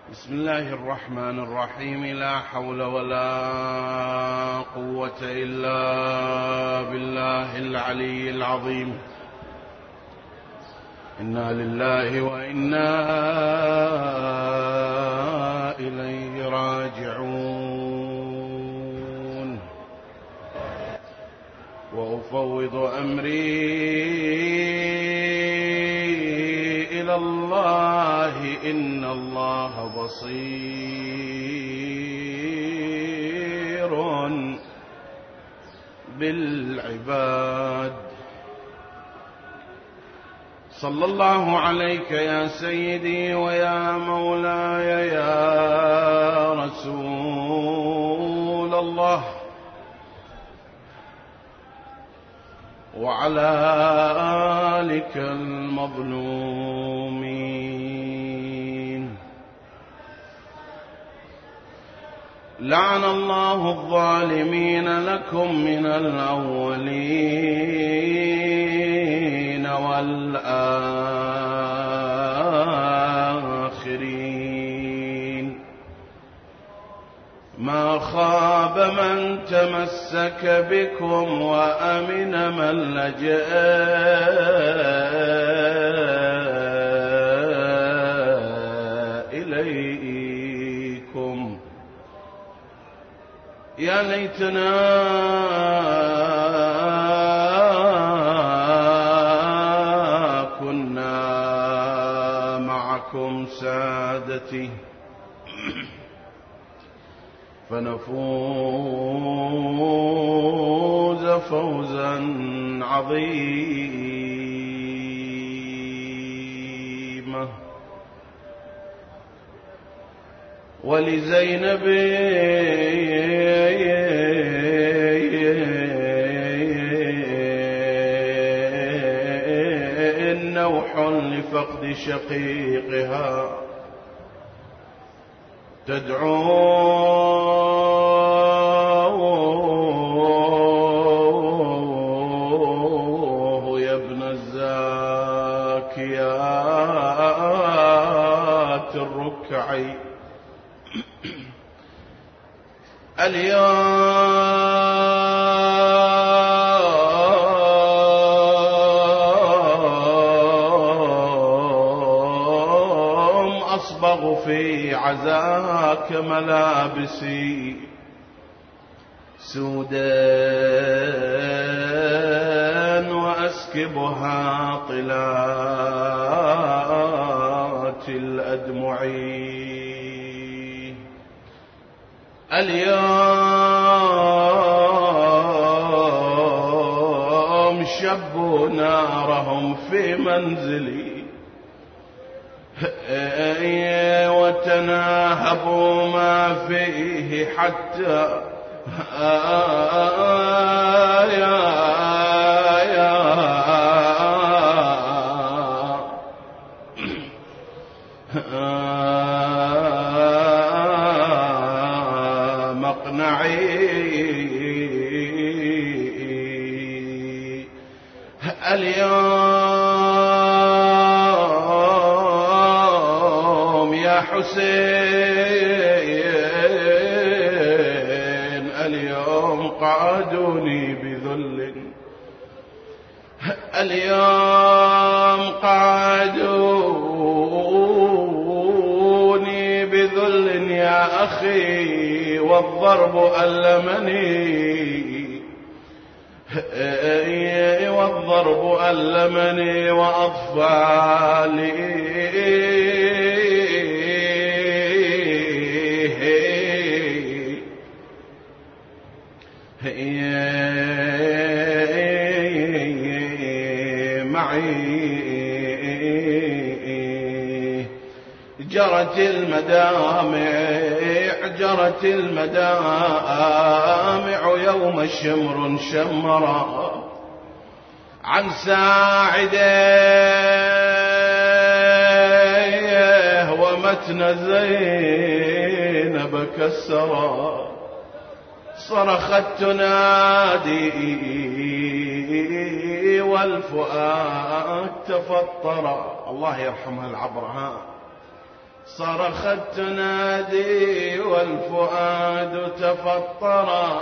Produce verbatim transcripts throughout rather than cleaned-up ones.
بسم الله الرحمن الرحيم. لا حول ولا قوة إلا بالله العلي العظيم. إنا لله وإنا إليه راجعون. وأفوض أمري إلى الله إن الله بصير بالعباد. صلى الله عليك يا سيدي ويا مولاي يا رسول الله، وعلى آلك المظلومين. لعن الله الظالمين لكم من الأولين والآخرين. ما خاب من تمسك بكم وأمن من لجأ إليكم. يا ليتنا كنا معكم سادتي فنفوز فوزا عظيما. ولزينب نوح لفقد شقيقها تدعوه يا ابن الزاكيات الركعي. اليوم أصبغ في عزاك ملابسي سودا وأسكبها طلات الأدمع. اليوم شبوا نارهم في منزلي وتناهبوا ما فيه حتى يا يا مقنعي. اليوم يا حسين اليوم قعدوني بذل. اليوم قعدوني بذل يا أخي والضرب ألمني والضرب ألمني وأطفالي معي. جرت المدامع جرت المدامع يوم شمر شمرا عن ساعديه ومتن زينب كسرا. صرخت تنادي والفؤاد تفطر. الله يرحمها العبرة. ها صرخت تنادي والفؤاد تفطرا،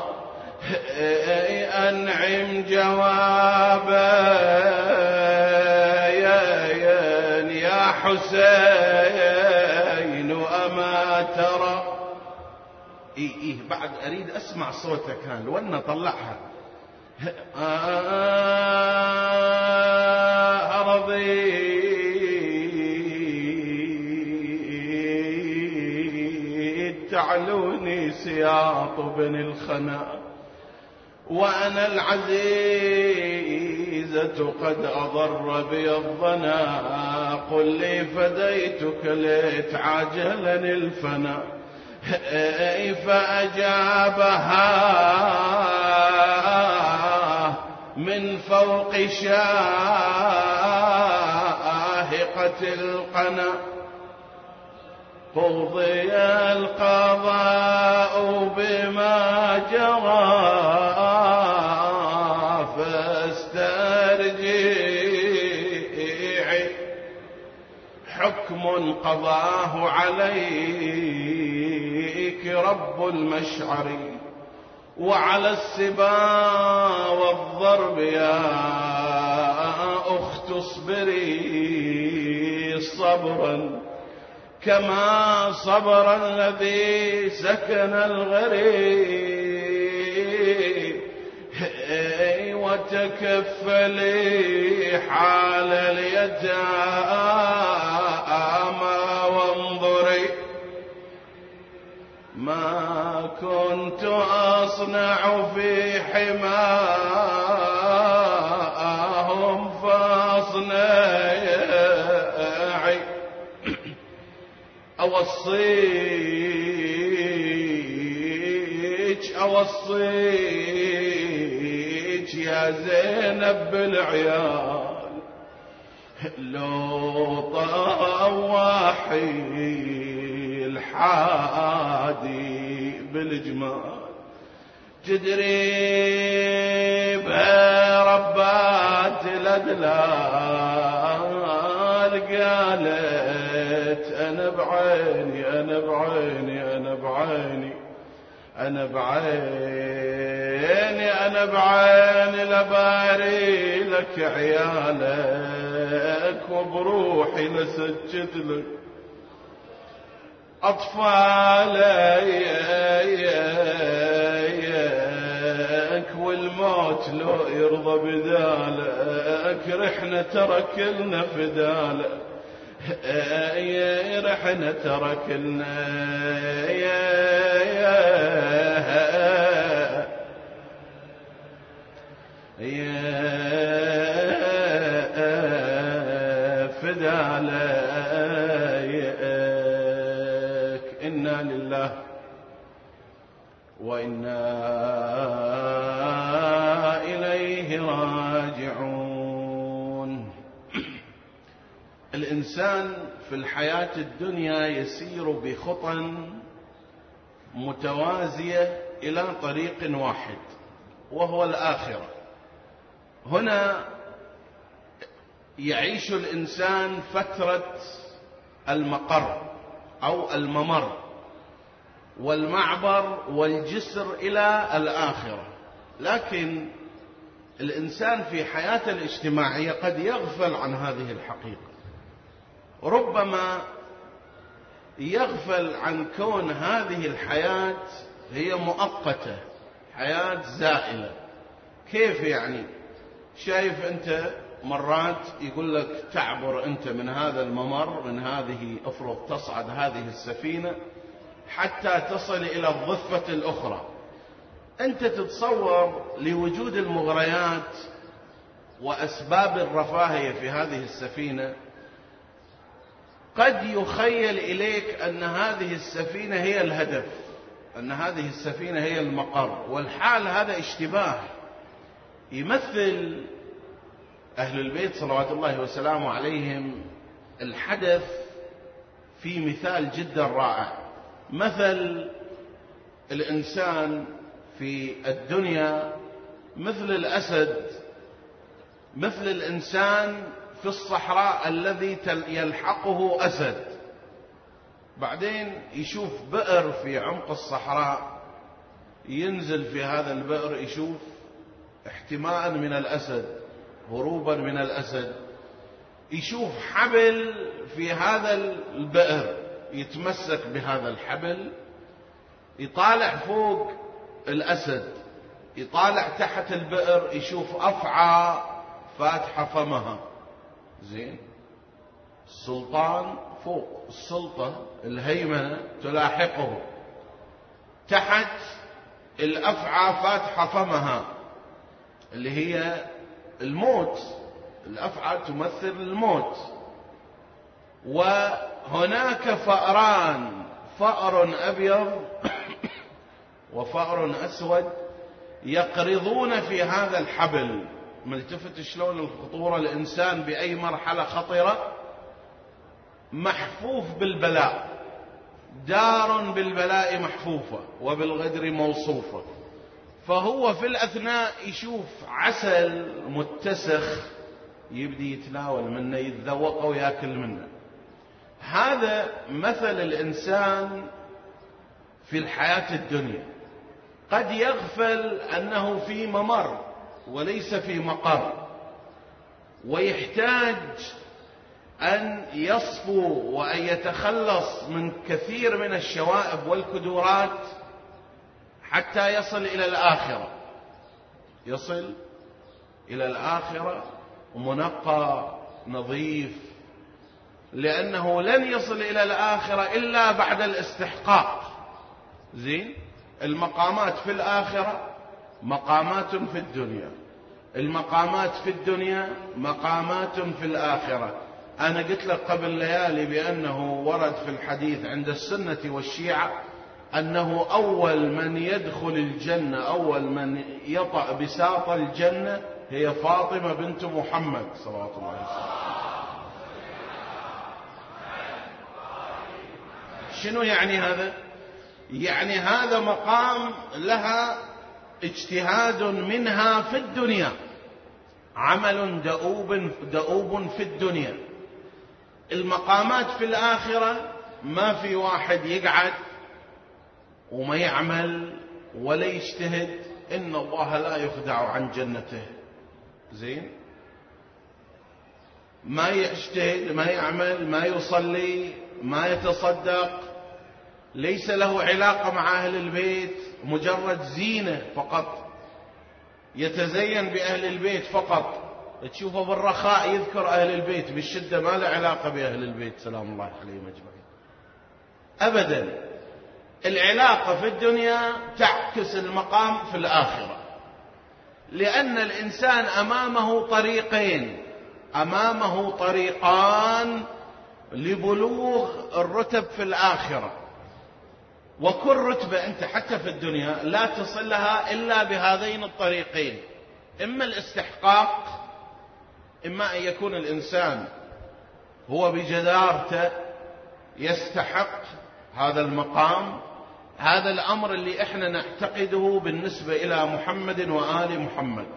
أنعم جوابا يا حسين أما ترى. إيه إيه بعد أريد أسمع صوتك هان وانا طلعها. أرضي تعلوني سياط بن الخنا، وأنا العزيزة قد أضر بي الظنا، قل لي فديتك ليت عاجلني الفنا. فأجابها من فوق شاهقة القنا، قضي القضاء بما جرى، فاسترجعي حكم قضاه عليك رب المشعر، وعلى السبا والضرب يا أخت اصبري صبرا كما صبر الذي سكن الغريب، وتكفلي حال اليتامى وانظري ما كنت أصنع في حماهم فاصنعي. أوصيك أوصيك يا زينب بالعيال، لو طواحي الحادي بالجمال، تدري بربات الأدلال، قالت أنا بعيني أنا بعيني أنا بعيني أنا بعيني أنا بعيني لباري لك عيالك، وبروحي لسجد لك أطفالك، والموت لو يرضى بدالك، رحنا ترك لنا فدالك، رحنا ترك لنا فدالك. إنا لله وإنا إليه راجعون. الإنسان في الحياة الدنيا يسير بخطى متوازية إلى طريق واحد وهو الآخرة. هنا يعيش الإنسان فترة المقر أو الممر والمعبر والجسر إلى الآخرة، لكن الإنسان في حياته الاجتماعية قد يغفل عن هذه الحقيقة، ربما يغفل عن كون هذه الحياة هي مؤقتة، حياة زائلة. كيف يعني؟ شايف أنت مرات يقول لك تعبر أنت من هذا الممر، من هذه أفرض تصعد هذه السفينة حتى تصل إلى الضفة الأخرى، أنت تتصور لوجود المغريات وأسباب الرفاهية في هذه السفينة، قد يخيل إليك أن هذه السفينة هي الهدف، أن هذه السفينة هي المقر، والحال هذا اشتباه. يمثل أهل البيت صلوات الله وسلامه عليهم الحدث في مثال جدا رائع. مثل الإنسان في الدنيا مثل الأسد، مثل الإنسان في الصحراء الذي يلحقه أسد، بعدين يشوف بئر في عمق الصحراء، ينزل في هذا البئر يشوف احتماء من الأسد، هروبا من الأسد، يشوف حبل في هذا البئر، يتمسك بهذا الحبل، يطالع فوق الأسد، يطالع تحت البئر، يشوف أفعى فاتحة فمها. زين، السلطان فوق، السلطة الهيمنة تلاحقه، تحت الأفعى فاتحة فمها اللي هي الموت، الأفعى تمثل الموت. وهناك فأران، فأر أبيض وفأر أسود، يقرضون في هذا الحبل. ملتفت شلون الخطورة، الإنسان بأي مرحلة خطرة محفوف بالبلاء، دار بالبلاء محفوفة وبالغدر موصوفة. فهو في الأثناء يشوف عسل متسخ، يبدي يتناول منه، يتذوقه ويأكل منه. هذا مثل الإنسان في الحياة الدنيا، قد يغفل أنه في ممر وليس في مقر، ويحتاج أن يصفو وأن يتخلص من كثير من الشوائب والكدورات حتى يصل إلى الآخرة، يصل إلى الآخرة منقى نظيف، لأنه لن يصل إلى الآخرة إلا بعد الاستحقاق. زين، المقامات في الآخرة مقامات في الدنيا، المقامات في الدنيا مقامات في الآخرة. أنا قلت لك قبل ليالي بأنه ورد في الحديث عند السنة والشيعة أنه أول من يدخل الجنة، أول من يطأ بساط الجنة هي فاطمة بنت محمد صلوات الله عليه وسلم. شنو يعني هذا؟ يعني هذا مقام لها اجتهاد منها في الدنيا، عمل دؤوب دؤوب في الدنيا. المقامات في الآخرة ما في واحد يقعد وما يعمل ولا يجتهد، إن الله لا يخدع عن جنته. زين، ما يجتهد، ما يعمل، ما يصلي، ما يتصدق، ليس له علاقة مع أهل البيت، مجرد زينة فقط، يتزين بأهل البيت فقط. تشوفه بالرخاء يذكر أهل البيت، بالشدة ما له علاقة بأهل البيت سلام الله عليهم أجمعين أبدا. العلاقة في الدنيا تعكس المقام في الآخرة، لأن الإنسان أمامه طريقين، أمامه طريقان لبلوغ الرتب في الآخرة. وكل رتبة أنت حتى في الدنيا لا تصلها إلا بهذين الطريقين، إما الاستحقاق، إما أن يكون الإنسان هو بجدارته يستحق هذا المقام. هذا الأمر اللي إحنا نعتقده بالنسبة إلى محمد وآل محمد.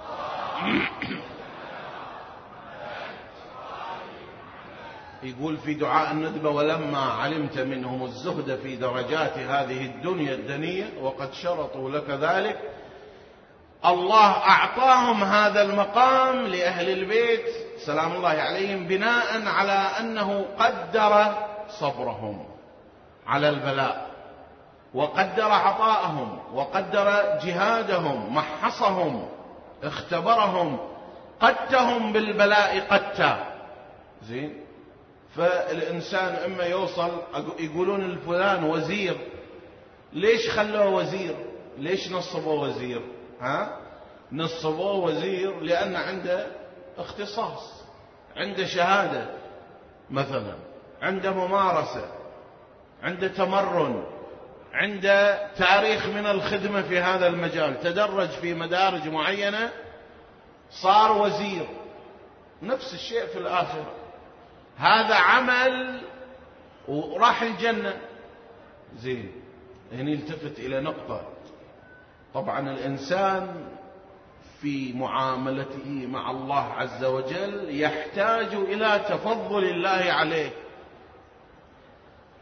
يقول في دعاء الندبة: ولما علمت منهم الزهد في درجات هذه الدنيا الدنية وقد شرطوا لك ذلك، الله أعطاهم هذا المقام لأهل البيت سلام الله عليهم بناء على أنه قدر صبرهم على البلاء، وقدر عطاءهم، وقدر جهادهم، محصهم، اختبرهم، قتهم بالبلاء قتا. زين، فالإنسان إما يوصل، يقولون الفلان وزير، ليش خلوه وزير؟ ليش نصبوه وزير؟ ها؟ نصبوه وزير لأن عنده اختصاص، عنده شهادة مثلا، عنده ممارسة، عنده تمرن، عنده تاريخ من الخدمة في هذا المجال، تدرج في مدارج معينة صار وزير. نفس الشيء في الآخرة، هذا عمل وراح الجنة. زين، هنا التفت إلى نقطة. طبعا الإنسان في معاملته مع الله عز وجل يحتاج إلى تفضل الله عليه.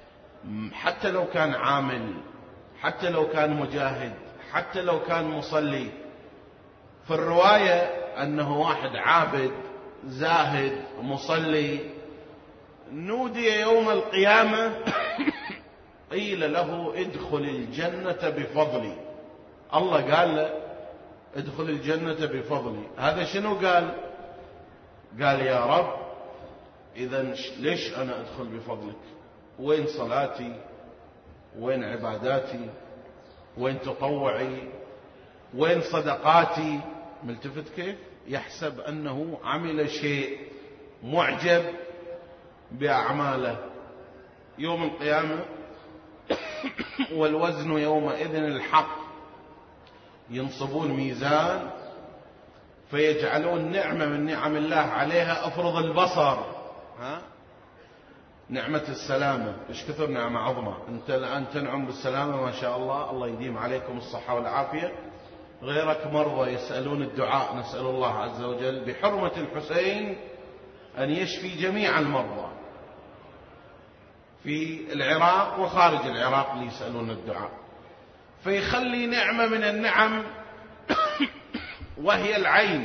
حتى لو كان عامل، حتى لو كان مجاهد، حتى لو كان مصلي. في الرواية أنه واحد عابد زاهد مصلي نودي يوم القيامة قيل له ادخل الجنة بفضلي. الله قال له ادخل الجنة بفضلي. هذا شنو قال؟ قال يا رب إذن ليش أنا أدخل بفضلك؟ وين صلاتي؟ وين عباداتي؟ وين تطوعي؟ وين صدقاتي؟ ملتفت كيف؟ يحسب أنه عمل شيء، معجب بأعماله. يوم القيامة والوزن يومئذ الحق، ينصبون ميزان فيجعلون نعمة من نعم الله عليها أفرض البصر. ها؟ نعمة السلامة، إيش كثر نعمة عظمى. أنت الآن تنعم بالسلامة ما شاء الله، الله يديم عليكم الصحة والعافية. غيرك مرضى يسألون الدعاء، نسأل الله عز وجل بحرمة الحسين أن يشفي جميع المرضى في العراق وخارج العراق اللي يسألون الدعاء. فيخلي نعمة من النعم وهي العين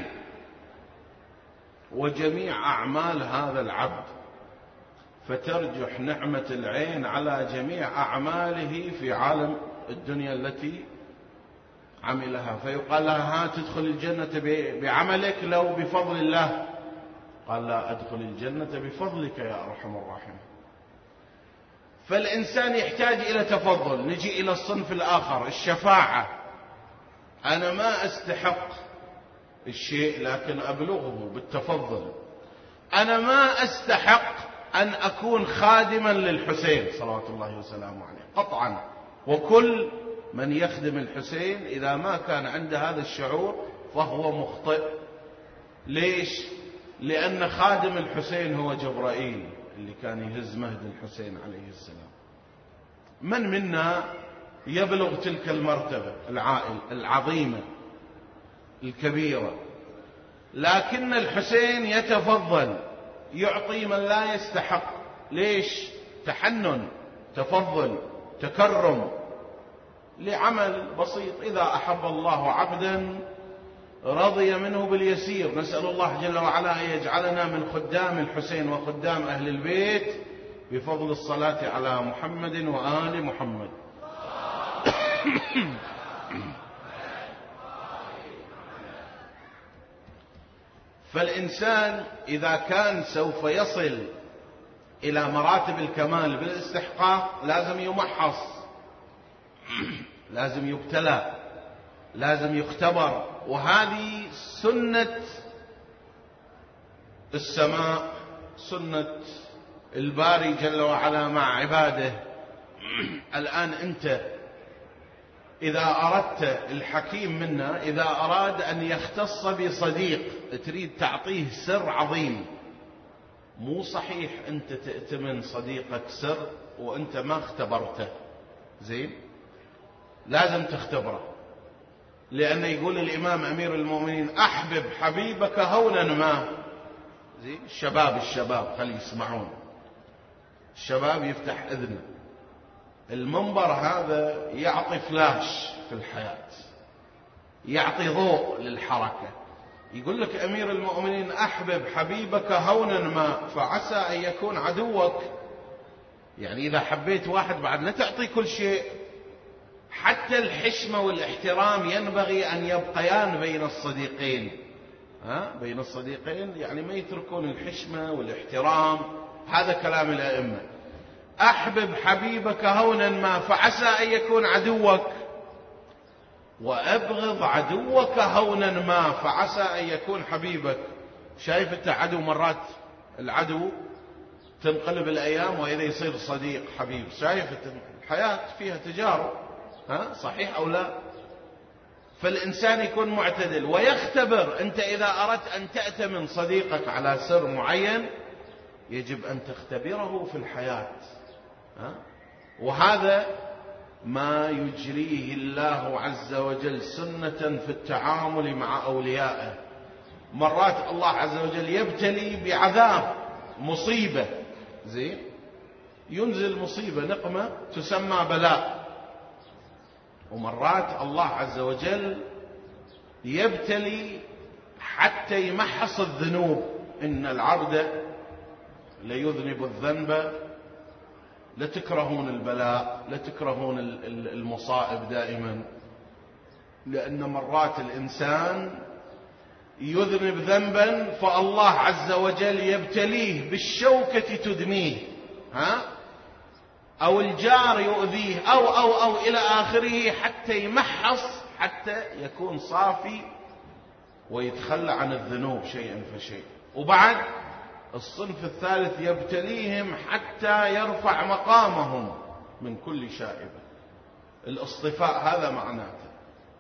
وجميع أعمال هذا العبد، فترجح نعمة العين على جميع أعماله في عالم الدنيا التي عملها. فيقال لها ها تدخل الجنة بعملك لو بفضل الله؟ قال لا، أدخل الجنة بفضلك يا أرحم الراحمين. فالإنسان يحتاج إلى تفضل. نجي إلى الصنف الآخر، الشفاعة. أنا ما أستحق الشيء لكن أبلغه بالتفضل. أنا ما أستحق أن أكون خادما للحسين صلوات الله وسلامه عليه قطعا، وكل من يخدم الحسين إذا ما كان عنده هذا الشعور فهو مخطئ. ليش؟ لأن خادم الحسين هو جبرائيل اللي كان يهز مهد الحسين عليه السلام. من منا يبلغ تلك المرتبة العائل العظيمة الكبيرة؟ لكن الحسين يتفضل، يعطي من لا يستحق. ليش؟ تحنن، تفضل، تكرم لعمل بسيط. إذا أحب الله عبدا رضي منه باليسير. نسأل الله جل وعلا أن يجعلنا من خدام الحسين وخدام أهل البيت بفضل الصلاة على محمد وآل محمد. فالإنسان إذا كان سوف يصل إلى مراتب الكمال بالاستحقاق لازم يمحص، لازم يبتلى، لازم يختبر. وهذه سنة السماء، سنة الباري جل وعلا مع عباده. الآن أنت إذا أردت، الحكيم منا إذا أراد أن يختص بصديق تريد تعطيه سر عظيم، مو صحيح أنت تأتمن صديقك سر وأنت ما اختبرته. زين؟ لازم تختبره. لأن يقول الإمام أمير المؤمنين أحبب حبيبك هونا ما. زين؟ الشباب الشباب خلي يسمعون، الشباب يفتح إذنه. المنبر هذا يعطي فلاش في الحياة، يعطي ضوء للحركة. يقول لك أمير المؤمنين أحبب حبيبك هونا ما فعسى أن يكون عدوك. يعني إذا حبيت واحد بعد لا تعطي كل شيء، حتى الحشمة والاحترام ينبغي أن يبقيان بين الصديقين. ها؟ بين الصديقين يعني ما يتركون الحشمة والاحترام. هذا كلام الأئمة. أحبب حبيبك هونا ما فعسى أن يكون عدوك، وأبغض عدوك هونا ما فعسى أن يكون حبيبك. شايف أنت عدو، مرات العدو تنقلب الأيام وإذا يصير صديق حبيب. شايف الحياة فيها تجارب، ها؟ صحيح أو لا؟ فالإنسان يكون معتدل ويختبر. أنت إذا أردت أن تأتمن صديقك على سر معين يجب أن تختبره في الحياة. ها؟ وهذا ما يجريه الله عز وجل سنة في التعامل مع أوليائه. مرات الله عز وجل يبتلي بعذاب، مصيبة، زين، ينزل مصيبة نقمة تسمى بلاء. ومرات الله عز وجل يبتلي حتى يمحص الذنوب. إن العبد ليذنب الذنب لتكرهون البلاء، لتكرهون المصائب دائما، لأن مرات الإنسان يذنب ذنبا فالله عز وجل يبتليه بالشوكة تدميه، ها؟ أو الجار يؤذيه أو أو أو إلى آخره، حتى يمحص، حتى يكون صافي ويتخلى عن الذنوب شيئا فشيئا. وبعد الصنف الثالث يبتليهم حتى يرفع مقامهم من كل شائبة. الاصطفاء هذا معناته.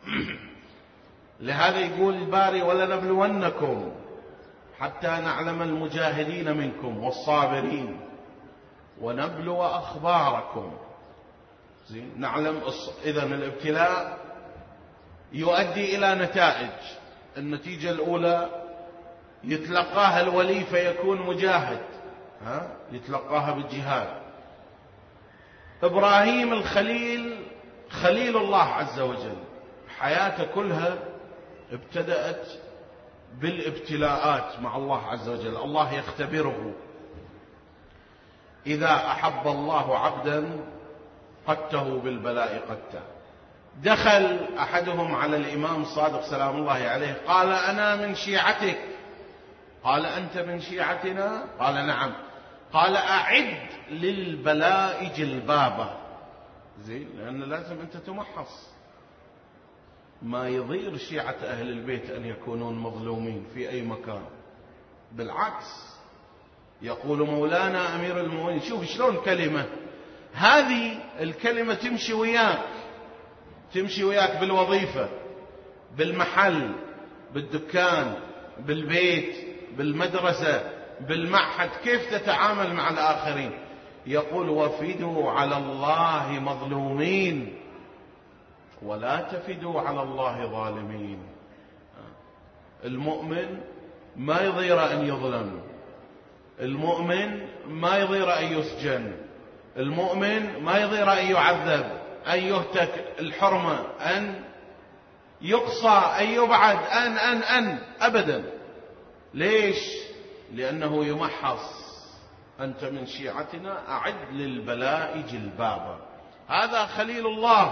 لهذا يقول الباري: ولنبلونكم حتى نعلم المجاهدين منكم والصابرين ونبلو أخباركم. زين، نعلم. إذن الابتلاء يؤدي إلى نتائج. النتيجة الأولى يتلقاها الولي فيكون مجاهد، ها؟ يتلقاها بالجهاد. إبراهيم الخليل خليل الله عز وجل، حياته كلها ابتدأت بالابتلاءات مع الله عز وجل. الله يختبره. إذا أحب الله عبدا قته بالبلاء قته. دخل أحدهم على الإمام الصادق سلام الله عليه قال: أنا من شيعتك. قال: أنت من شيعتنا؟ قال: نعم. قال: أعد للبلاء جلبابه. زين، لأن لازم أنت تمحص. ما يضير شيعة أهل البيت أن يكونون مظلومين في أي مكان، بالعكس. يقول مولانا أمير المؤمنين: شوف شلون كلمة، هذه الكلمة تمشي وياك، تمشي وياك بالوظيفة، بالمحل، بالدكان، بالبيت، بالمدرسة، بالمعهد، كيف تتعامل مع الآخرين. يقول: وفدوا على الله مظلومين ولا تفدوا على الله ظالمين. المؤمن ما يضير أن يظلم، المؤمن ما يضير أن يسجن، المؤمن ما يضير أن يعذب، أن يهتك الحرمة، أن يقصى، أن يبعد، أن أن أن أبدا. ليش؟ لأنه يمحص. أنت من شيعتنا، أعد للبلاء جلبابا. هذا خليل الله،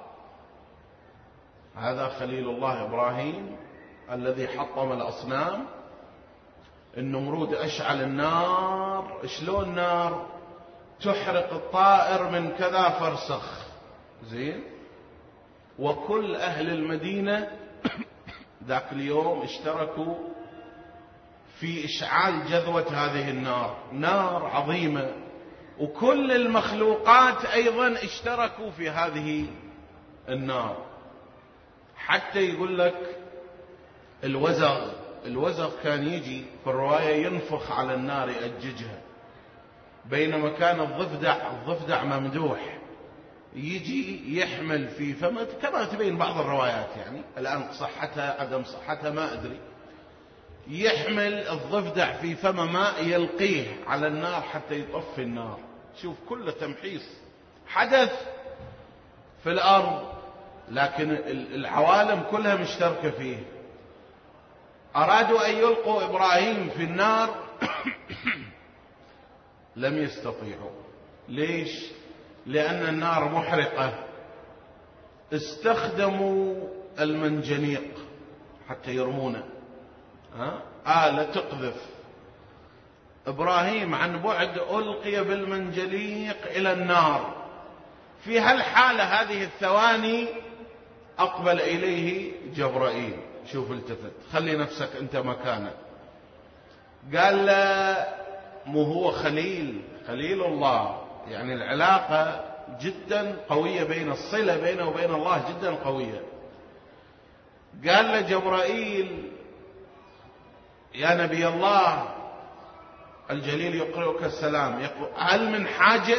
هذا خليل الله إبراهيم الذي حطم الأصنام. النمرود أشعل النار. شلون نار؟ تحرق الطائر من كذا فرسخ. زين، وكل أهل المدينة ذاك اليوم اشتركوا في إشعال جذوة هذه النار، نار عظيمة. وكل المخلوقات أيضا اشتركوا في هذه النار. حتى يقول لك الوزغ، الوزغ كان يجي في الرواية ينفخ على النار يأججها، بينما كان الضفدع، الضفدع ممدوح، يجي يحمل في فمه، كما تبين بعض الروايات، يعني الآن صحتها عدم صحتها ما أدري، يحمل الضفدع في فمه ماء يلقيه على النار حتى يطفي النار. شوف، كله تمحيص حدث في الأرض، لكن العوالم كلها مشتركة فيه. أرادوا أن يلقوا إبراهيم في النار لم يستطيعوا. ليش؟ لأن النار محرقة. استخدموا المنجنيق حتى يرمونه، ها؟ آلة تقذف. إبراهيم عن بعد ألقي بالمنجنيق إلى النار. في هالحالة، هذه الثواني، أقبل إليه جبرائيل. شوف، التفت، خلي نفسك أنت مكانه. قال له: مو هو خليل، خليل الله، يعني العلاقة جدا قوية، بين الصلة بينه وبين الله جدا قوية. قال له جبرائيل: يا نبي الله، الجليل يقرئك السلام، يقول: هل من حاجة؟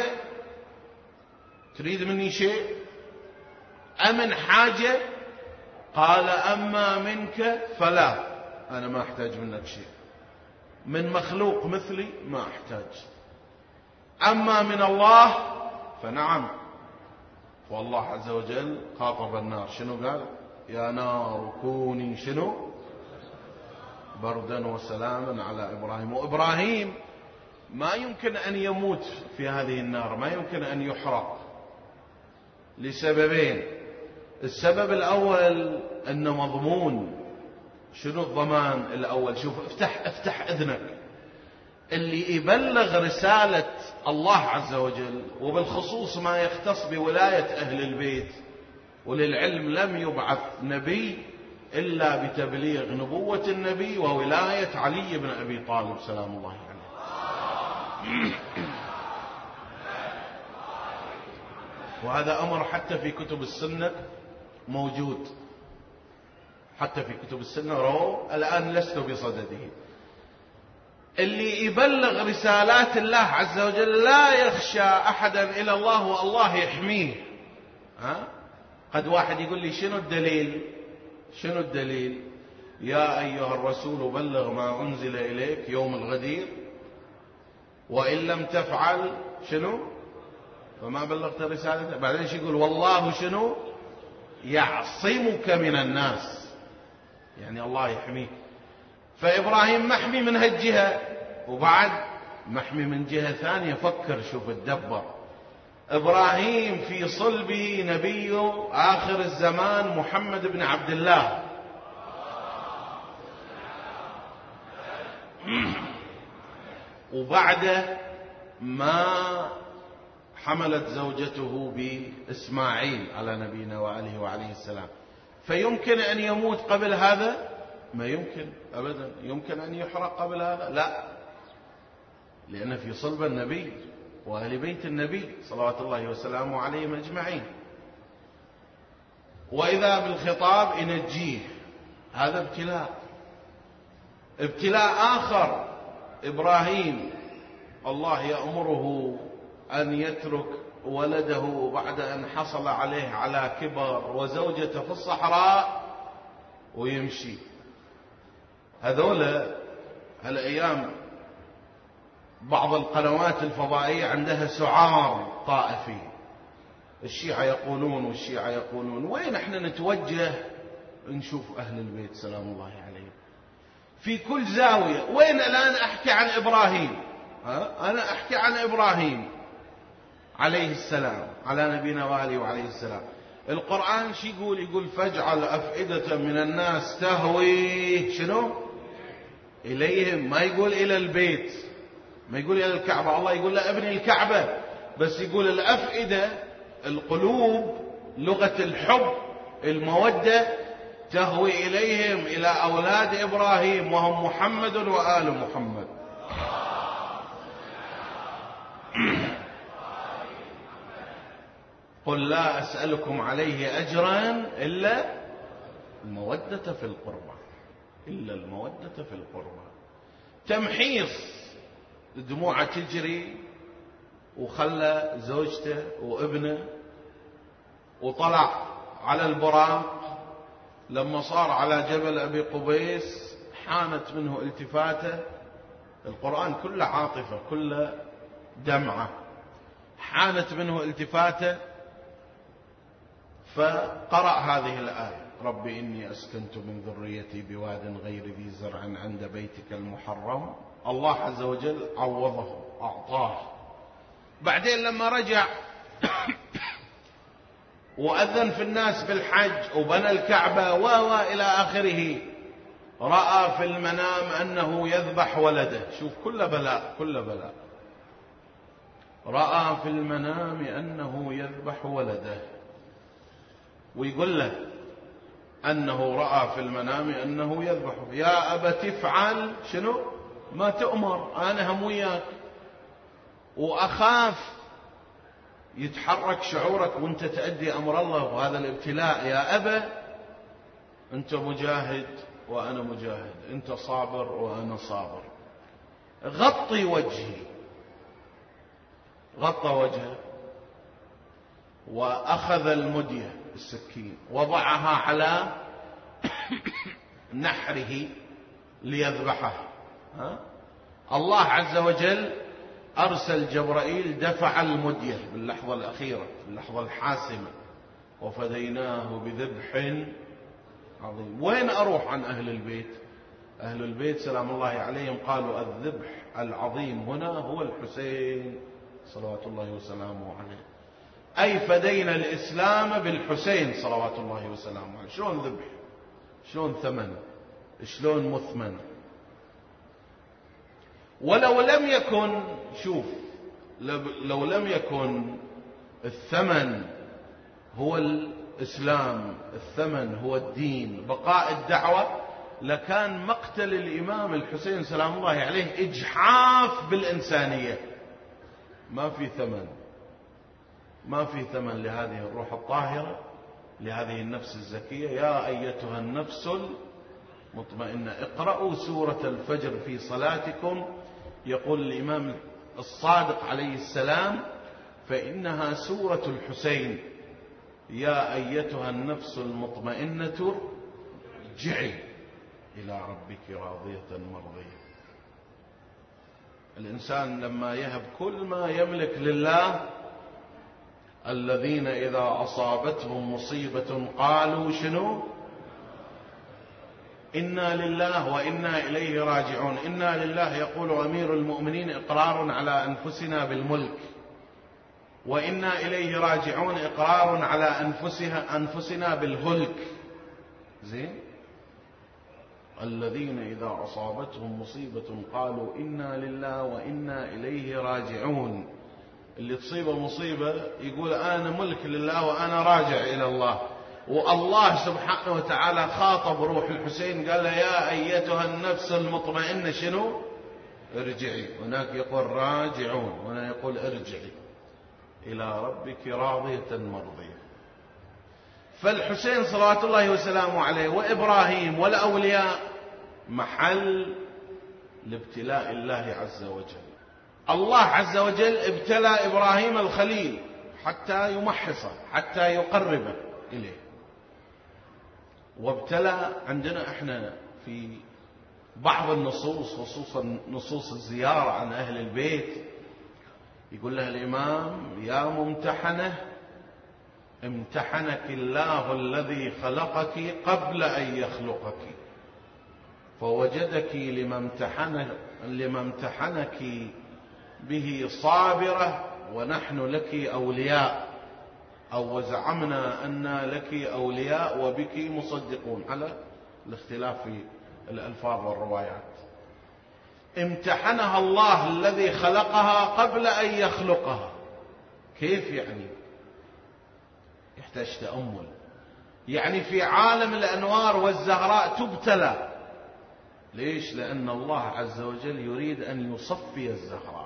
تريد مني شيء؟ أمن حاجة؟ قال: أما منك فلا، أنا ما أحتاج منك شيء، من مخلوق مثلي ما أحتاج. أما من الله فنعم. والله عز وجل خاطب النار شنو قال؟ يا نار كوني شنو بردا وسلاما على إبراهيم. وإبراهيم ما يمكن أن يموت في هذه النار، ما يمكن أن يحرق لسببين. السبب الأول أنه مضمون. شنو الضمان الأول؟ شوف، افتح افتح أذنك. اللي يبلغ رسالة الله عز وجل، وبالخصوص ما يختص بولاية أهل البيت، وللعلم لم يبعث نبي إلا بتبليغ نبوة النبي وولاية علي بن أبي طالب سلام الله عليه. وهذا أمر حتى في كتب السنة موجود، حتى في كتب السنة رواه، الآن لست بصدده. اللي يبلغ رسالات الله عز وجل لا يخشى أحدا إلى الله والله يحميه. ها؟ قد واحد يقول لي شنو الدليل؟ شنو الدليل؟ يا أيها الرسول بلغ ما أنزل إليك يوم الغدير، وإن لم تفعل شنو؟ فما بلغت رسالته. بعدين شو يقول؟ والله شنو؟ يعصمك من الناس، يعني الله يحميك. فإبراهيم محمي من هالجهة، وبعد محمي من جهة ثانية. فكر، شوف الدبر. إبراهيم في صلبه نبي آخر الزمان محمد بن عبد الله، وبعد ما حملت زوجته بإسماعيل على نبينا وآله وعليه السلام. فيمكن أن يموت قبل هذا؟ ما يمكن أبدا. يمكن أن يحرق قبل هذا؟ لا، لأن في صلب النبي وأهل بيت النبي صلوات الله وسلامه عليهم أجمعين. وإذا بالخطاب ينجيه، هذا ابتلاء. ابتلاء آخر، إبراهيم الله يأمره أن يترك ولده بعد أن حصل عليه على كبر وزوجته في الصحراء ويمشي. هذولا هالأيام بعض القنوات الفضائية عندها سعار طائفي، الشيعة يقولون والشيعة يقولون. وين احنا نتوجه نشوف أهل البيت سلام الله عليهم في كل زاوية. وين الآن أحكي عن إبراهيم؟ ها؟ أنا أحكي عن إبراهيم عليه السلام على نبينا وآله وعليه السلام. القرآن شي يقول؟ يقول فاجعل أفئدة من الناس تهوي شنو إليهم. ما يقول إلى البيت، ما يقول إلى الكعبة. الله يقول لا ابني الكعبة، بس يقول الأفئدة، القلوب، لغة الحب المودة، تهوي إليهم إلى أولاد إبراهيم وهم محمد وآل محمد. قل لا أسألكم عليه أجرا إلا المودة في القربى، إلا المودة في القربى. تمحيص، دموعه تجري، وخلى زوجته وابنه وطلع على البراق. لما صار على جبل أبي قبيس حانت منه التفاته. القرآن كله عاطفة، كله دمعة. حانت منه التفاته فقرأ هذه الآية: رب إني أسكنت من ذريتي بواد غير ذي زرع عند بيتك المحرم. الله عز وجل عوضه، أعطاه. بعدين لما رجع وأذن في الناس بالحج وبنى الكعبة و إلى آخره، رأى في المنام أنه يذبح ولده. شوف، كل بلاء كل بلاء. رأى في المنام أنه يذبح ولده، ويقول له أنه رأى في المنام أنه يذبح. يا أبت افعل شنو ما تؤمر، أنا هم وياك، وأخاف يتحرك شعورك وانت تأدي أمر الله وهذا الابتلاء. يا أبا أنت مجاهد وأنا مجاهد، أنت صابر وأنا صابر. غطي وجهي. غطى وجهه وأخذ المدية السكين وضعها على نحره ليذبحه. ها؟ الله عز وجل أرسل جبرائيل دفع المدية باللحظة الأخيرة، باللحظة الحاسمة، وفديناه بذبح عظيم. وين أروح عن أهل البيت؟ أهل البيت سلام الله عليهم قالوا الذبح العظيم هنا هو الحسين صلوات الله وسلامه عليه، أي فدينا الإسلام بالحسين صلوات الله وسلامه عليه. شلون ذبح؟ شلون ثمن؟ شلون مثمن؟ ولو لم يكن، شوف، لو لم يكن الثمن هو الإسلام، الثمن هو الدين، بقاء الدعوة، لكان مقتل الإمام الحسين سلام الله عليه إجحاف بالإنسانية. ما في ثمن، ما في ثمن لهذه الروح الطاهرة، لهذه النفس الزكية. يا أيتها النفس المطمئنة، اقرأوا سورة الفجر في صلاتكم. يقول الإمام الصادق عليه السلام: فإنها سورة الحسين. يا أيتها النفس المطمئنة ارجعي إلى ربك راضية مرضية. الإنسان لما يهب كل ما يملك لله، الذين إذا أصابتهم مصيبة قالوا شنو؟ إنا لله وإنا إليه راجعون. إنا لله يقول أمير المؤمنين إقرار على أنفسنا بالملك، وإنا إليه راجعون إقرار على أنفسها أنفسنا بالهلك. زين؟ الذين إذا أصابتهم مصيبة قالوا إنا لله وإنا إليه راجعون. اللي تصيبه مصيبة يقول أنا ملك لله وأنا راجع إلى الله. والله سبحانه وتعالى خاطب روح الحسين قال له: يا أيتها النفس المطمئنة شنو؟ ارجعي. هناك يقول راجعون، وهنا يقول ارجعي إلى ربك راضية مرضية. فالحسين صلوات الله وسلامه عليه وإبراهيم والأولياء محل لابتلاء الله عز وجل. الله عز وجل ابتلى إبراهيم الخليل حتى يمحصه، حتى يقربه إليه. وابتلى عندنا احنا في بعض النصوص، خصوصا نصوص الزيارة عن أهل البيت، يقول لها الإمام: يا ممتحنة، امتحنك الله الذي خلقك قبل أن يخلقك، فوجدك لما امتحنك, لما امتحنك به صابرة، ونحن لك أولياء، أو وزعمنا أن لك أولياء وبك مصدقون، على الاختلاف في الألفاظ والروايات. امتحنها الله الذي خلقها قبل أن يخلقها. كيف يعني؟ يحتاج تأمل. يعني في عالم الأنوار والزهراء تبتلى. ليش؟ لأن الله عز وجل يريد أن يصفي الزهراء،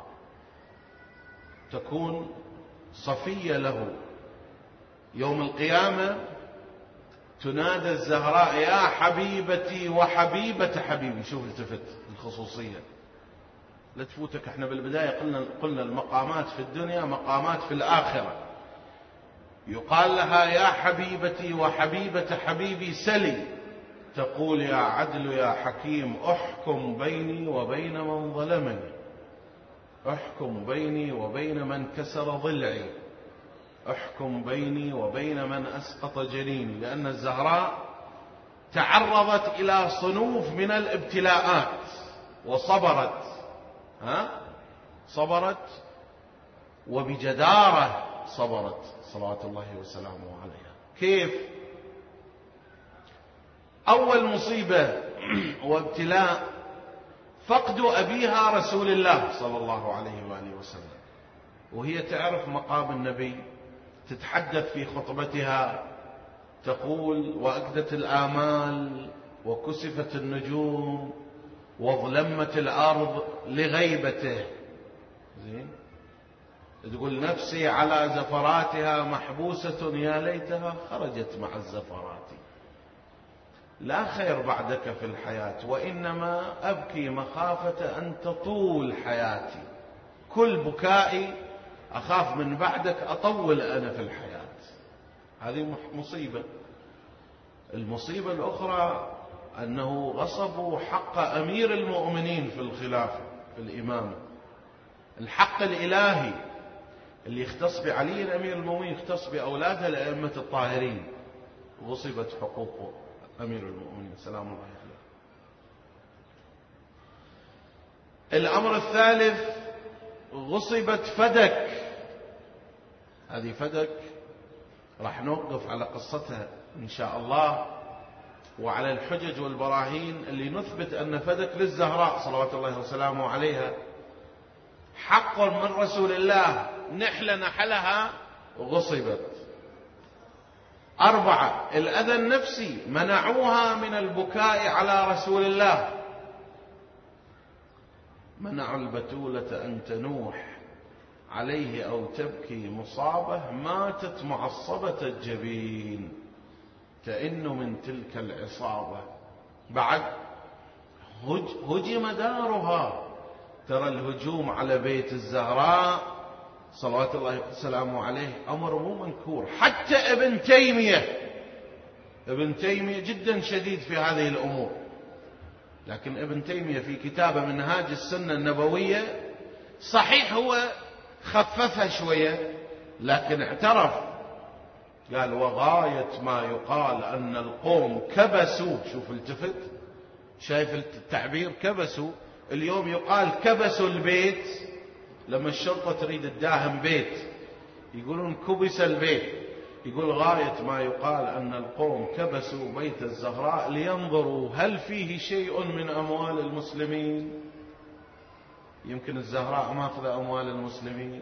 تكون صفية له. يوم القيامة تنادى الزهراء: يا حبيبتي وحبيبة حبيبي. شوف التفت الخصوصية، لا تفوتك. احنا بالبداية قلنا, قلنا المقامات في الدنيا مقامات في الآخرة. يقال لها: يا حبيبتي وحبيبة حبيبي سلي، تقول: يا عدل يا حكيم احكم بيني وبين من ظلمني، احكم بيني وبين من كسر ضلعي، احكم بيني وبين من أسقط جنيني. لأن الزهراء تعرضت إلى صنوف من الابتلاءات وصبرت، ها؟ صبرت وبجدارة صبرت صلوات الله وسلامه عليها. كيف؟ أول مصيبة وابتلاء فقد أبيها رسول الله صلى الله عليه وآله وسلم، وهي تعرف مقام النبي، تتحدث في خطبتها تقول: وأكدت الآمال وكسفت النجوم وظلمت الأرض لغيبته. زين؟ تقول: نفسي على زفراتها محبوسة، يا ليتها خرجت مع الزفرات. لا خير بعدك في الحياة، وإنما أبكي مخافة أن تطول حياتي. كل بكائي أخاف من بعدك أطول أنا في الحياة. هذه مصيبة. المصيبة الأخرى أنه غصبوا حق أمير المؤمنين في الخلافة، في الإمامة. الحق الإلهي اللي يختص بعلي أمير المؤمنين يختص بأولاده الأئمة الطاهرين، غصبت حقوق أمير المؤمنين سلام الله عليه. الأمر الثالث غصبت فدك. هذه فدك راح نوقف على قصتها إن شاء الله، وعلى الحجج والبراهين اللي نثبت أن فدك للزهراء صلوات الله وسلامه عليها حق من رسول الله، نحل نحلها غصبت. أربعة الأذى النفسي، منعوها من البكاء على رسول الله، منعوا البتولة أن تنوح عليه أو تبكي مصابة ماتت معصبة الجبين تئن من تلك العصابة. بعد هجم دارها. ترى الهجوم على بيت الزهراء صلوات الله وسلامه عليه أمر مو منكور. حتى ابن تيمية ابن تيمية جدا شديد في هذه الأمور، لكن ابن تيمية في كتابه منهاج السنة النبوية صحيح هو خففها شوية، لكن اعترف قال وغاية ما يقال أن القوم كبسوا. شوف التفت، شايف التعبير كبسوا. اليوم يقال كبسوا البيت، لما الشرطة تريد تداهم بيت يقولون كبس البيت. يقول غاية ما يقال أن القوم كبسوا بيت الزهراء لينظروا هل فيه شيء من أموال المسلمين. يمكن الزهراء ماخذ أموال المسلمين.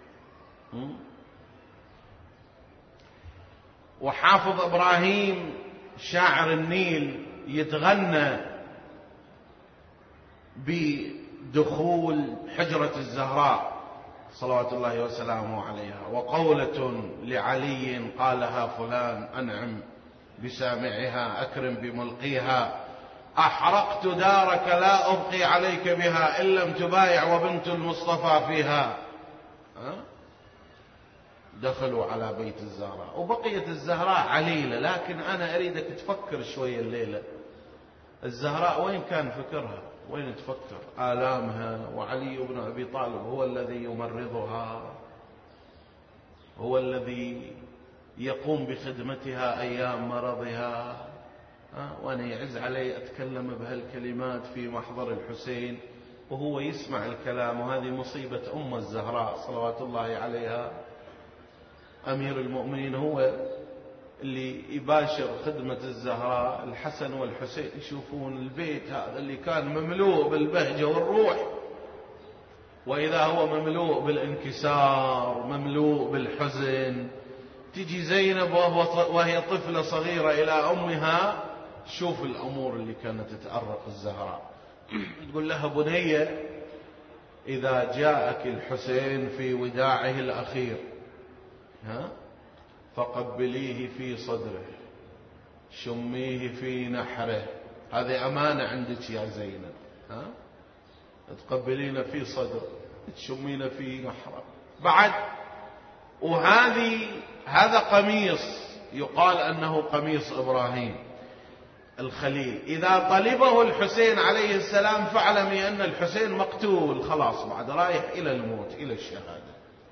وحافظ إبراهيم شاعر النيل يتغنى بدخول حجرة الزهراء صلوات الله وسلامه عليها. وقولة لعلي قالها فلان أنعم بسامعها أكرم بملقيها، أحرقت دارك لا أبقي عليك بها إن لم تبايع وبنت المصطفى فيها. دخلوا على بيت الزهراء وبقيت الزهراء عليلة. لكن أنا أريدك تفكر شوية الليلة، الزهراء وين كان فكرها؟ وين تفكر؟ آلامها. وعلي بن أبي طالب هو الذي يمرضها، هو الذي يقوم بخدمتها أيام مرضها. وأنا يعز علي أتكلم بهالكلمات في محضر الحسين وهو يسمع الكلام، وهذه مصيبة أم الزهراء صلوات الله عليها. أمير المؤمنين هو اللي يباشر خدمة الزهراء. الحسن والحسين يشوفون البيت هذا اللي كان مملوء بالبهجة والروح، وإذا هو مملوء بالانكسار مملوء بالحزن. تجي زينب وهي طفلة صغيرة إلى أمها، شوف الأمور اللي كانت تتأرق الزهراء. تقول لها بنية إذا جاءك الحسين في وداعه الأخير ها فقبليه في صدره شميه في نحره. هذه أمانة عندك يا زينب، ها تقبلين في صدره تشمين في نحره. بعد وهذه هذا قميص يقال أنه قميص إبراهيم الخليل. إذا طلبه الحسين عليه السلام فاعلمي أن الحسين مقتول خلاص، بعد رايح إلى الموت إلى الشهادة.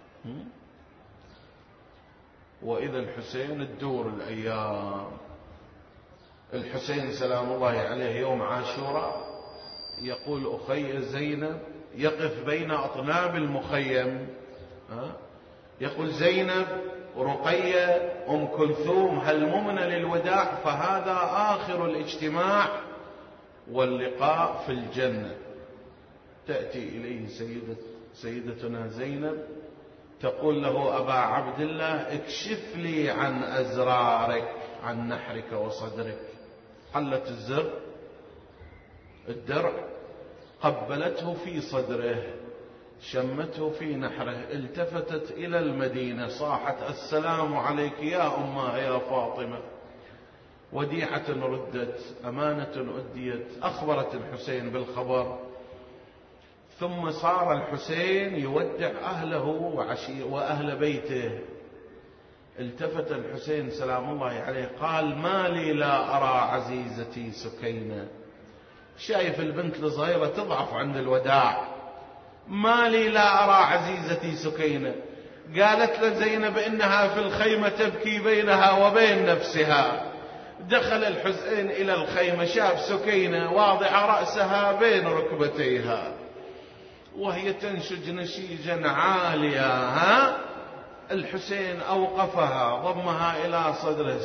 وإذا الحسين تدور الأيام. الحسين سلام الله عليه يوم عاشوراء يقول أخي زينب يقف بين أطناب المخيم، يقول زينب رقية أم كلثوم هل ممن للوداع، فهذا آخر الاجتماع واللقاء في الجنة. تأتي إليه سيدة سيدتنا زينب تقول له أبا عبد الله اكشف لي عن أزرارك عن نحرك وصدرك. حلت الزر الدرع قبلته في صدره شمته في نحره، التفتت إلى المدينة صاحت السلام عليك يا أمه يا فاطمة. وديعة ردت، أمانة أديت، أخبرت الحسين بالخبر. ثم صار الحسين يودع أهله وعشير وأهل بيته. التفت الحسين سلام الله عليه قال ما لي لا أرى عزيزتي سكينة. شايف البنت الصغيرة تضعف عند الوداع، ما لي لا أرى عزيزتي سكينة. قالت لزينب إنها في الخيمة تبكي بينها وبين نفسها. دخل الحسين إلى الخيمة، شاف سكينة واضعة رأسها بين ركبتيها وهي تنشج نشيجا عاليا. ها الحسين أوقفها، ضمها إلى صدره.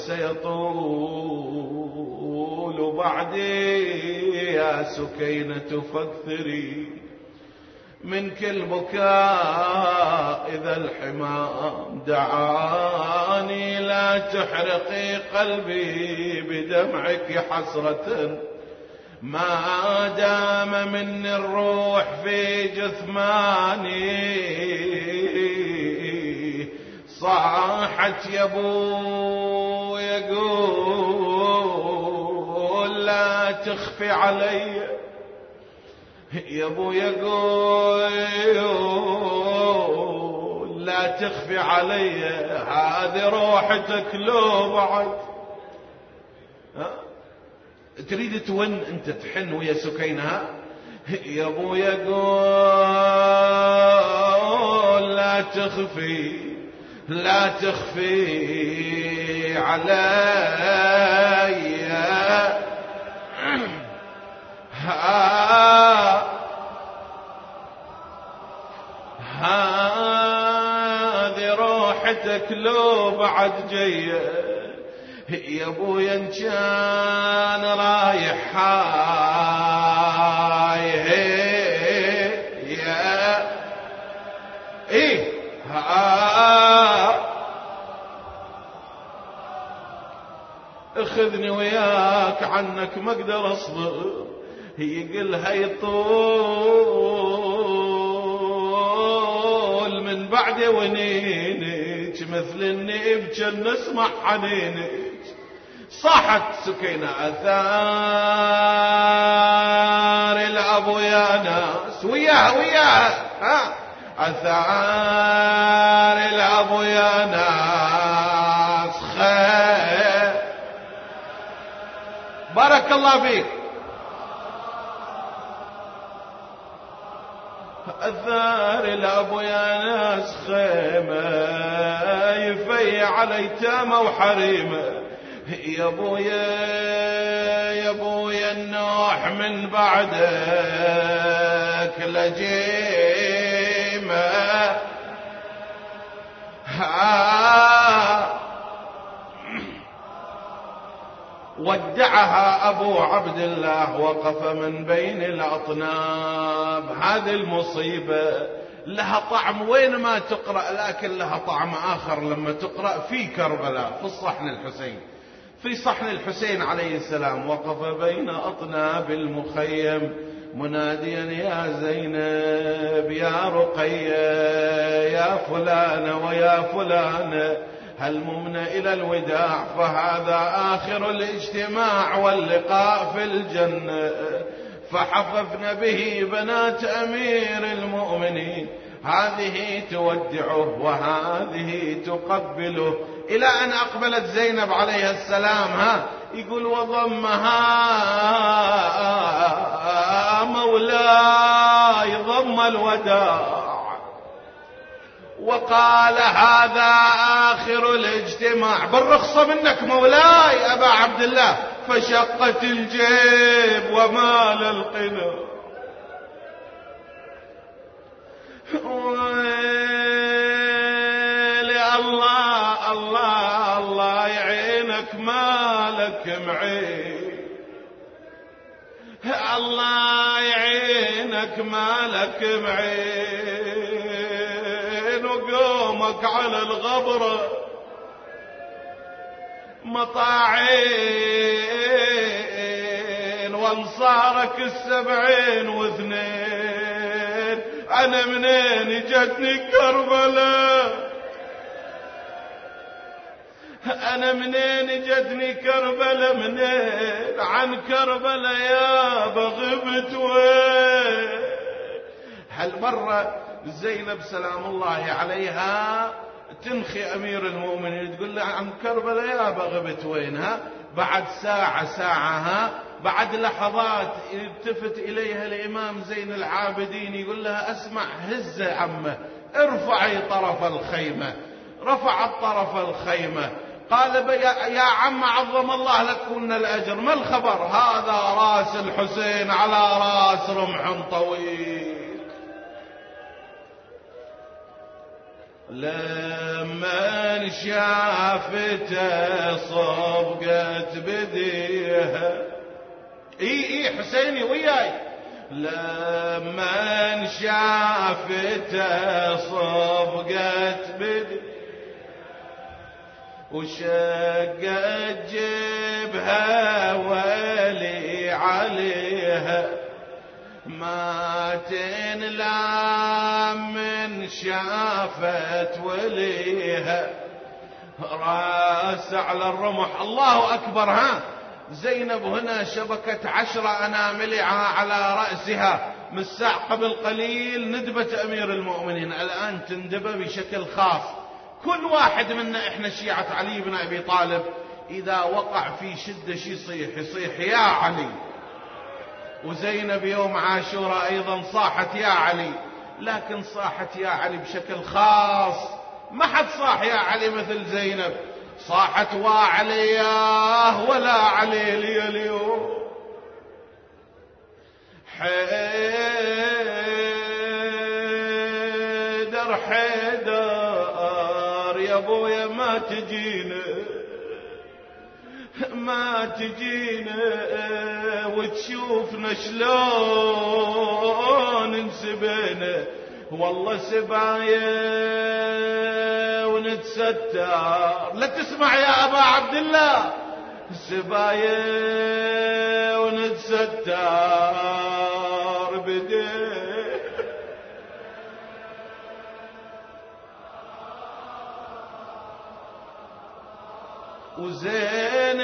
سيطول بعدي يا سكينة فاكثري من كل بكاء إذا الحمام دعاني، لا تحرقي قلبي بدمعك حسرة ما دام مني الروح في جثماني. صاحت يا ابو يقول لا تخفي علي، يا ابو يقول لا تخفي علي، هذه روحتك لو بعد. تريد تون انت تحن ويا سكينة. يا ابو يقول لا تخفي لا تخفي علي، هذه روحتك لو بعد جيه. يا ابويا ان كان رايح هاي يا ايه ها اخذني وياك عنك ما اقدر اصبر. يقلها يطول من بعد ونينك مثل النيب كان نسمع حنينك. صاحت سكينة أثار الأبو يا ناس وياها وياها ها أثار الأبو يا ناس خير. بارك الله فيك. أثار الأبو يا ناس خيمة يفيع على يتامى وحريمة. يا ابويا يا ابويا النوح من بعدك لجيمة. ودعها أبو عبد الله وقف من بين الأطناب. هذه المصيبة لها طعم وين ما تقرأ، لكن لها طعم آخر لما تقرأ في كربلاء في الصحن الحسين. في صحن الحسين عليه السلام وقف بين أطناب المخيم مناديا يا زينب يا رقية يا فلانة ويا فلانة هل ممن إلى الوداع، فهذا آخر الاجتماع واللقاء في الجنة. فحففن به بنات أمير المؤمنين، هذه تودعه وهذه تقبله، إلى أن أقبلت زينب عليها السلام. ها يقول وضمها مولاي ضم الوداع وقال هذا آخر الاجتماع، بالرخصة منك مولاي أبا عبد الله. فشقت الجيب ومال القنا. ويلي الله الله الله يعينك مالك معين، الله يعينك مالك معين، وقومك على الغبرة مطاعين وانصارك السبعين واثنين. انا منين جتني كربلاء، انا منين جتني كربلاء، منين عن كربلاء يا بغبت وين. هالمرة زينب سلام الله عليها تنخي أمير المؤمنين تقول له عن كربلاء يا بغبت وينها. بعد ساعة ساعة بعد لحظات يلتفت إليها الإمام زين العابدين يقول لها أسمع هز عمه، ارفعي طرف الخيمة. رفعت طرف الخيمة. قال يا عم عظم الله لكن الأجر، ما الخبر؟ هذا راس الحسين على راس رمح طويل. لما شافته صفقت بديها. اي اي حسيني وياي. لما شافته صفقت بديها وشقت جبها ولي عليها، ما تنلام من شافت وليها، راس على الرمح. الله أكبر. ها زينب هنا شبكت عشر أناملها على رأسها. من الساعة قبل قليل ندبة أمير المؤمنين، الآن تندب بشكل خاص. كل واحد منا احنا شيعة علي بن أبي طالب إذا وقع في شدة شي يصيح يصيح يا علي. وزينب يوم عاشوراء أيضا صاحت يا علي، لكن صاحت يا علي بشكل خاص. ما حد صاح يا علي مثل زينب. صاحت وعلياه ولا علي لي اليوم. حيدر حيدر يا ابويا ما تجينا ما تجينا وتشوفنا شلون انسبينا، والله سبايا ونتستر. لا تسمع يا أبا عبد الله. سبايا ونتستر بدي وزين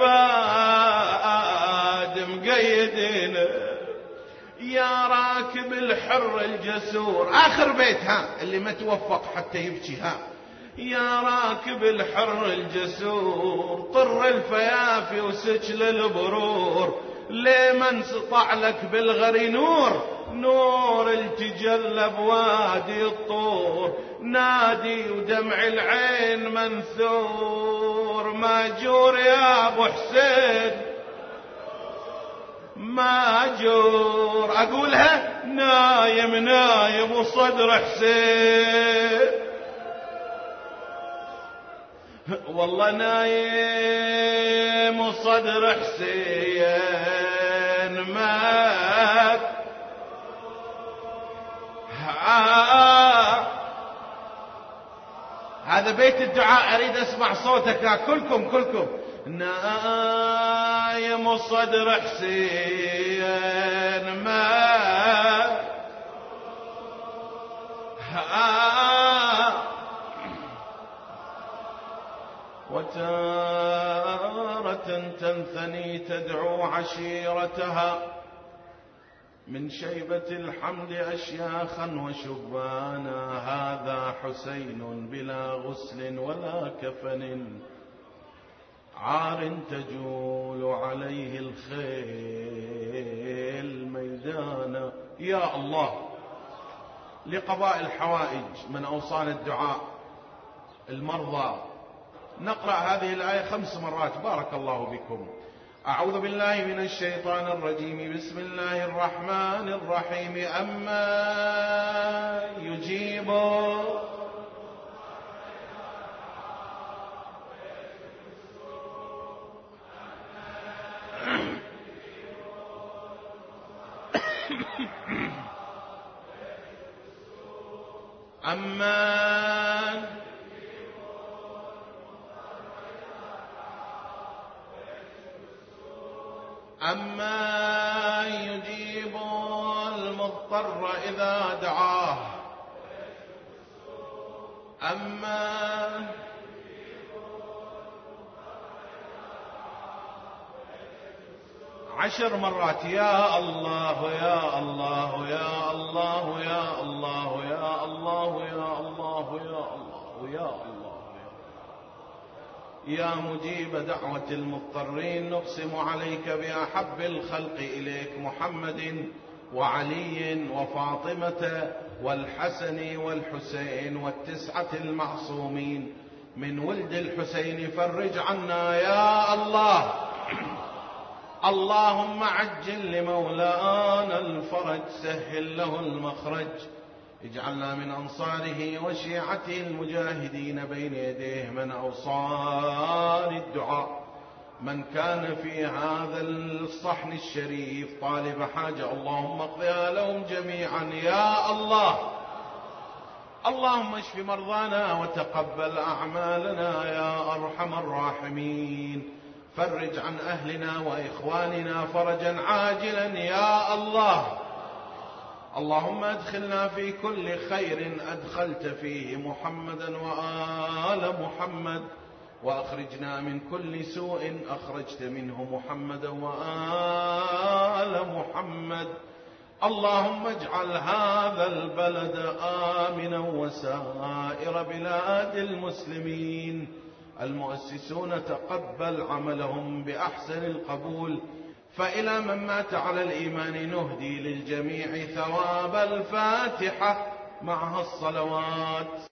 العباد مقيدين يا راكب الحر الجسور. آخر بيت ها اللي ما توفق حتى يبكي. ها يا راكب الحر الجسور، طر الفيافي وسجل البرور، لمن سطع لك بالغري نور، نور التجلى بوادي الطور، نادي ودمع العين منثور، ماجور يا ابو حسين ماجور. اقولها نايم نايم وصدر حسين، والله نايم وصدر حسين مات. هذا بيت الدعاء، أريد أسمع صوتك كلكم كلكم. نايم وصدر حسين مات. وتارة تنثني تدعو عشيرتها من شيبة الحمد أشياخا وشبانا، هذا حسين بلا غسل ولا كفن، عار تجول عليه الخيل ميدانا. يا الله لقضاء الحوائج من أوصال الدعاء المرضى نقرأ هذه الآية خمس مرات. بارك الله بكم. أعوذ بالله من الشيطان الرجيم. بسم الله الرحمن الرحيم. أما يجيب أما أما يجيب المضطر إذا دعاه. أما عشر مرات. يا الله يا الله يا الله يا الله يا الله يا الله يا الله يا الله. يا مجيب دعوة المضطرين، نقسم عليك بأحب الخلق إليك محمد وعلي وفاطمة والحسن والحسين والتسعة المعصومين من ولد الحسين، فرج عنا يا الله. اللهم عجل لمولانا الفرج، سهل له المخرج، اجعلنا من أنصاره وشيعته المجاهدين بين يديه من أوصال الدعاء. من كان في هذا الصحن الشريف طالب حاجة اللهم اقضيها لهم جميعا يا الله. اللهم اشف مرضانا وتقبل أعمالنا يا أرحم الراحمين. فرج عن أهلنا وإخواننا فرجا عاجلا يا الله. اللهم ادخلنا في كل خير أدخلت فيه محمدا وآل محمد، وأخرجنا من كل سوء أخرجت منه محمدا وآل محمد. اللهم اجعل هذا البلد آمنا وسائر بلاد المسلمين. المؤسسون تقبل عملهم بأحسن القبول، فإلى من مات على الإيمان نهدي للجميع ثواب الفاتحة معها الصلوات.